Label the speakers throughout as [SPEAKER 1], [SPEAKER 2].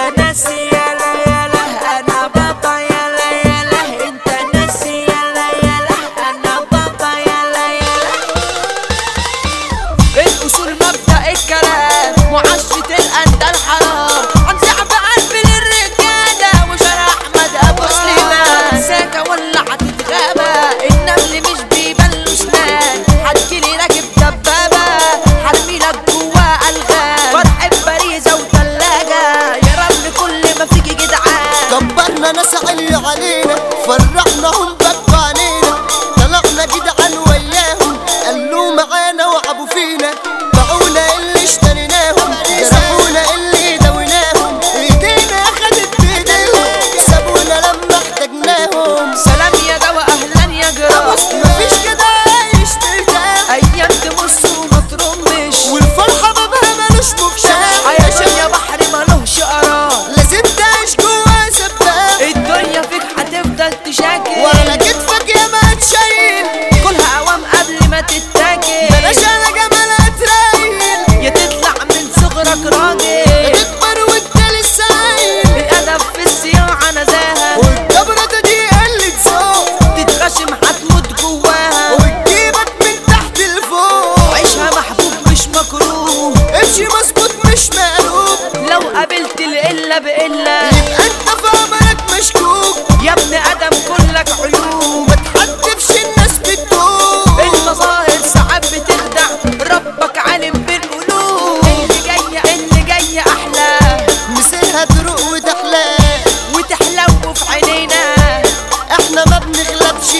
[SPEAKER 1] ناسي يلا يلا انا بابا يلا يلا انت ناسي يلا يلا انا بابا يلا يلا. الاصول مبدأ الكلام معشة الاندى الحرام عن صعب قلب للرجالة وشارع احمد ابو سليمان ساكة ولا هتتغابى النمل مش بيبلوا سنان هتجيلي راكب دبابة هرميلك جوا الغام فرح باريزة وتلاجة يا رب كل ما فيكي جدعان.
[SPEAKER 2] كبرنا ناس علي علينا فرحناهم بكوا علينا طلعنا جدعان وياهم قالوا معانا وعبوا فينا باعونا اللي اشتريناهم جرحونا اللي داويناهم ايدينا خدت بايديهم سابونا لما احتاجناهم.
[SPEAKER 1] سلام يا دوا اهلا يا جراس
[SPEAKER 2] مفيش كده عايش ترتاح
[SPEAKER 1] ايام تمص وما ترمش
[SPEAKER 2] والفرحة بابها ملوش مفتاح
[SPEAKER 1] عشان يا بحر ملوش قرار
[SPEAKER 2] لازم تعيش جوا سباح
[SPEAKER 1] الدنيا فيك هتفضل تشاكل
[SPEAKER 2] وعلى كتفك يا ما تشيل
[SPEAKER 1] كلها اوام قبل ما تتاكل
[SPEAKER 2] بلاش على جمالها ترايل
[SPEAKER 1] يا تطلع من صغرك
[SPEAKER 2] يا
[SPEAKER 1] راجل
[SPEAKER 2] تكبر وانت لسه عايل
[SPEAKER 1] الادب في الصياعه نزاهه
[SPEAKER 2] والجبرة دي قلة ذوق
[SPEAKER 1] تتغشم هتموت جواها
[SPEAKER 2] وتجيبك من تحت لفوق
[SPEAKER 1] عيشها محبوب مش مكروه
[SPEAKER 2] امشي مظبوط مش مقلوب
[SPEAKER 1] لو قابلت القله بقله
[SPEAKER 2] يبقى انت في امرك مشكوك
[SPEAKER 1] يا ابن ادم كلك عيوب
[SPEAKER 2] ما تحدفش الناس بتدوب
[SPEAKER 1] المظاهر ساعات بتخدع ربك عالم بالقلوب اللي جاي احلى
[SPEAKER 2] مسيرها تروق وتحلى
[SPEAKER 1] وتحلو في عينينا
[SPEAKER 2] احنا ما بنغلبش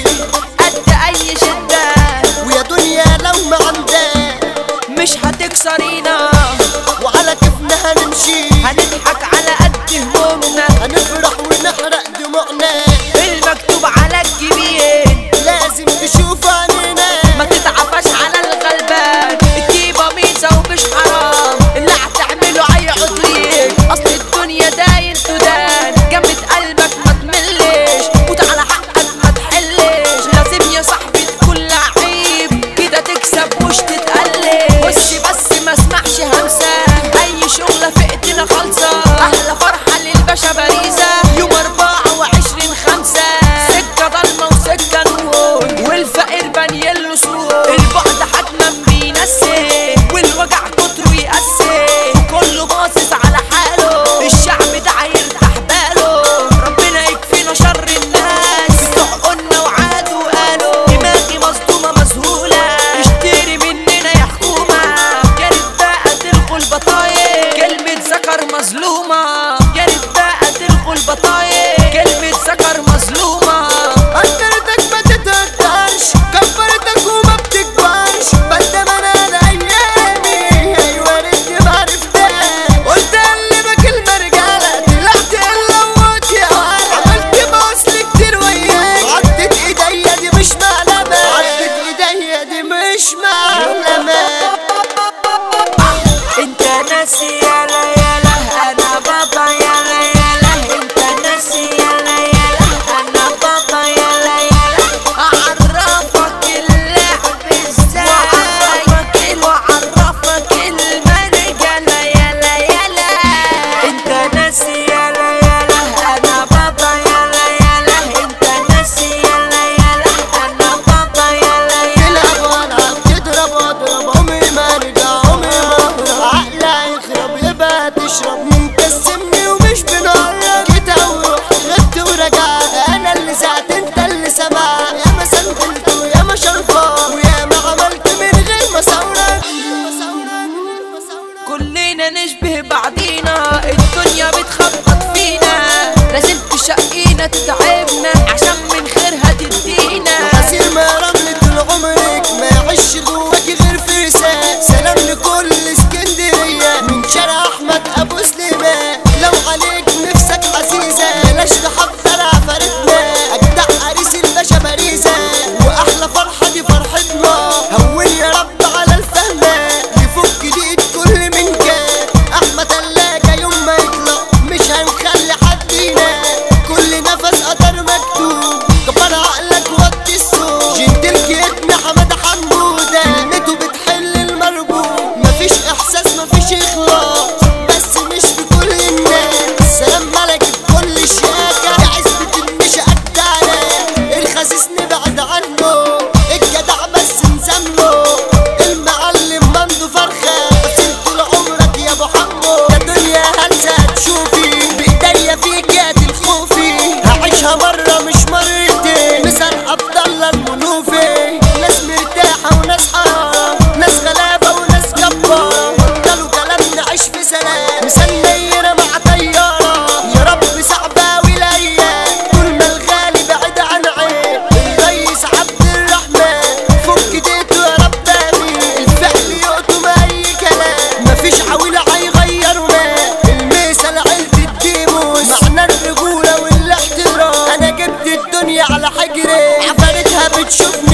[SPEAKER 1] قد اي شده
[SPEAKER 2] ويا دنيا لو ما عندها
[SPEAKER 1] مش هتكسرينا
[SPEAKER 2] وعلى كيفنا هنمشي
[SPEAKER 1] هنضحك على قد همومنا
[SPEAKER 2] هنفرح ونحرق دموعنا
[SPEAKER 1] المكتوب على الجبين
[SPEAKER 2] لازم تشوف عينينا
[SPEAKER 1] ما تتعفاش على الغلبان الطيبة ميزة ومش حرام اللي هتعمله هيقعد ليك اصل الدنيا داين تدان جنبة قلبك ما تملش موت على حقك ما تحلش لازم يا صاحبي تكون لعيب كده تكسب مش تتقلب بس ما اسمعش همسة اي شغلة في ايدينا خالصة احلى فرحة للباشا باريزة يوم 24/5 سكة ضلمة وسكة نور والفقير بنيله سور البعد حتما بينسي والوجع كتره يقسي كله باصص على حاله الشعب ده هيرتاح باله ربنا يكفينا شر الناس استحقنا وعادوا قالوا دماغي مصدومة مذهولة اشتري مننا يا حكومة يا ريت بقى تلغوا البطايق كلمة ذكر مظلومة يا ريت بقى تلغوا البطايق كلمة ذكر مظلومة
[SPEAKER 2] قدرتك ما تتقدرش كبرتك وما بتكبرش بندم انا على ايامي ايوه ريتني ما عرفتها قلت اقلبك المرجله طلعت الا وقت يا ولد عملت مصر كتير وياك عدت ايديا دي مش معلمه عدت ايديا دي مش معلمه
[SPEAKER 1] انت ناسي يلا يلا انا بابا يلا يلا انت ناسي يلا يلا انا بابا يلا يلا اعرفك اللعب ازاي واعرفك المرجله يلا يلا انت ناسي يلا يلا انا بابا يلا يلا انت ناسي يلا يلا انا بابا يلا يلا
[SPEAKER 2] تلعب والعب تضرب واضرب عمري ما ارجع عمري ما اهرب عقلي هيخرب يبقى تشرب مكسمني ومش بنقرب كده وروح غبت ورجعت انا اللي ساعت انت اللي سمعت يا ما سندلت ويا ما شرفان ويا ما عملت من غير ما ثورك
[SPEAKER 1] كلنا نشبه بعضينا الدنيا بتخبط فينا لازم تشقينا تتعبنا عشان من خيرها تدينا
[SPEAKER 2] غسيل ما رمل طول عمرك ما يعيش جواكي غير فرسان سلام لكل اسكندريه من شارع احمد ابو سليمان لو عليك نفسك حسيسه بلاش تحضر عفارتنا اجدع عريس الباشا باريزه واحلى فرحه دي فرحتنا هون يا رب على الفهمه يفك ديك كل من كان احمد تلاجه يوم ما يطلع مش هنخلي حد ينام كل نفس قدر مكتوب كبر عقلك وطي الصوت جنتلك ابن حمد حموده كلمته بتحل المربوط مفيش احساس مفيش اخلاص بس مش في كل الناس لسان نيرة مع طيارة يا رب صعبة ولاية طول ما الغالي بعيد عن عين الريس عبد الرحمن فك ديته يا رب امين الفعل يقطم اي كلام مفيش عويلة هيغيروا ما المثل عيلة الديموس معنى الرجولة والاحترام انا جبت الدنيا على حجري عفارتها بتشوفني